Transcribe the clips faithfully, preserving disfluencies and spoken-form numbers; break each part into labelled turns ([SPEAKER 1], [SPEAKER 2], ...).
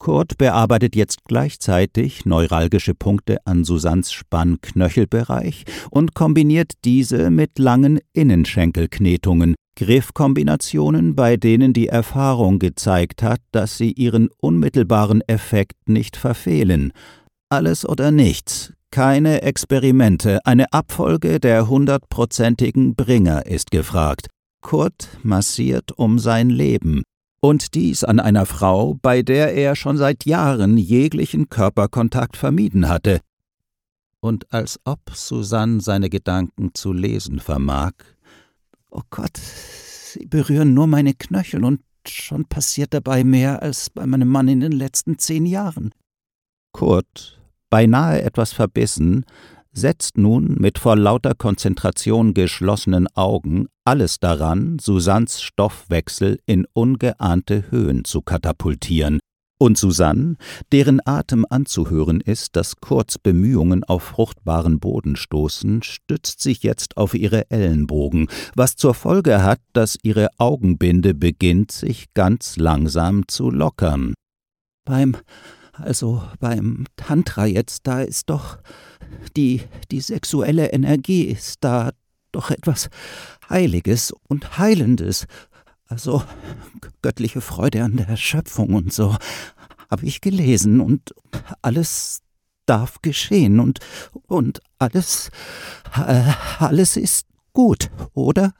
[SPEAKER 1] Kurt bearbeitet jetzt gleichzeitig neuralgische Punkte an Susannes Spann-Knöchelbereich und kombiniert diese mit langen Innenschenkelknetungen, Griffkombinationen, bei denen die Erfahrung gezeigt hat, dass sie ihren unmittelbaren Effekt nicht verfehlen. Alles oder nichts, keine Experimente, eine Abfolge der hundertprozentigen Bringer ist gefragt. Kurt massiert um sein Leben. Und dies an einer Frau, bei der er schon seit Jahren jeglichen Körperkontakt vermieden hatte. Und als ob Susanne seine Gedanken zu lesen vermag: »Oh Gott, Sie berühren nur meine Knöchel und schon passiert dabei mehr als bei meinem Mann in den letzten zehn Jahren.« Kurt, beinahe etwas verbissen, setzt nun mit vor lauter Konzentration geschlossenen Augen alles daran, Susannes Stoffwechsel in ungeahnte Höhen zu katapultieren. Und Susanne, deren Atem anzuhören ist, dass Kurts Bemühungen auf fruchtbaren Boden stoßen, stützt sich jetzt auf ihre Ellenbogen, was zur Folge hat, dass ihre Augenbinde beginnt, sich ganz langsam zu lockern. »Beim, also beim Tantra jetzt, da ist doch die, die sexuelle Energie, ist da doch etwas Heiliges und Heilendes. Also göttliche Freude an der Schöpfung und so, habe ich gelesen, und alles darf geschehen und, und alles, äh, alles ist gut, oder?«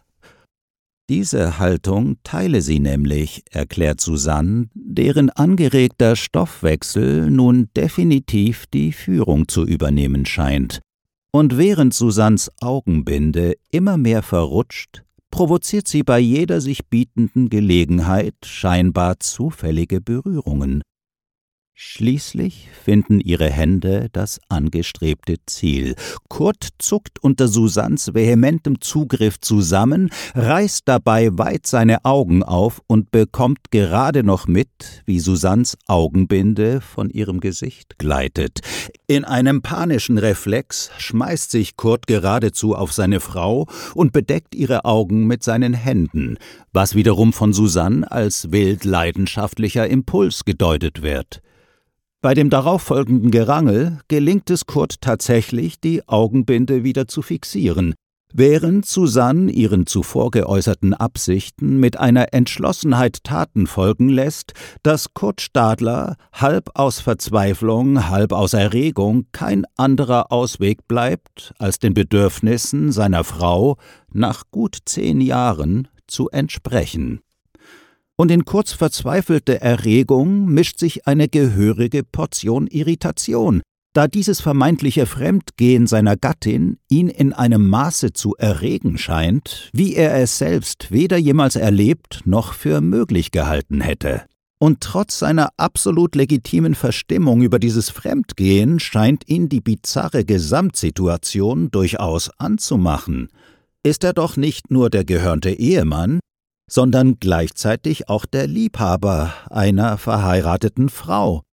[SPEAKER 1] Diese Haltung teile sie nämlich, erklärt Susanne, deren angeregter Stoffwechsel nun definitiv die Führung zu übernehmen scheint. Und während Susannes Augenbinde immer mehr verrutscht, provoziert sie bei jeder sich bietenden Gelegenheit scheinbar zufällige Berührungen. Schließlich finden ihre Hände das angestrebte Ziel. Kurt zuckt unter Susannes vehementem Zugriff zusammen, reißt dabei weit seine Augen auf und bekommt gerade noch mit, wie Susannes Augenbinde von ihrem Gesicht gleitet. In einem panischen Reflex schmeißt sich Kurt geradezu auf seine Frau und bedeckt ihre Augen mit seinen Händen, was wiederum von Susanne als wild leidenschaftlicher Impuls gedeutet wird. Bei dem darauffolgenden Gerangel gelingt es Kurt tatsächlich, die Augenbinde wieder zu fixieren, während Susanne ihren zuvor geäußerten Absichten mit einer Entschlossenheit Taten folgen lässt, dass Kurt Stadler halb aus Verzweiflung, halb aus Erregung kein anderer Ausweg bleibt, als den Bedürfnissen seiner Frau nach gut zehn Jahren zu entsprechen. Und in Kurts verzweifelte Erregung mischt sich eine gehörige Portion Irritation, da dieses vermeintliche Fremdgehen seiner Gattin ihn in einem Maße zu erregen scheint, wie er es selbst weder jemals erlebt noch für möglich gehalten hätte. Und trotz seiner absolut legitimen Verstimmung über dieses Fremdgehen scheint ihn die bizarre Gesamtsituation durchaus anzumachen. Ist er doch nicht nur der gehörnte Ehemann, sondern gleichzeitig auch der Liebhaber einer verheirateten Frau.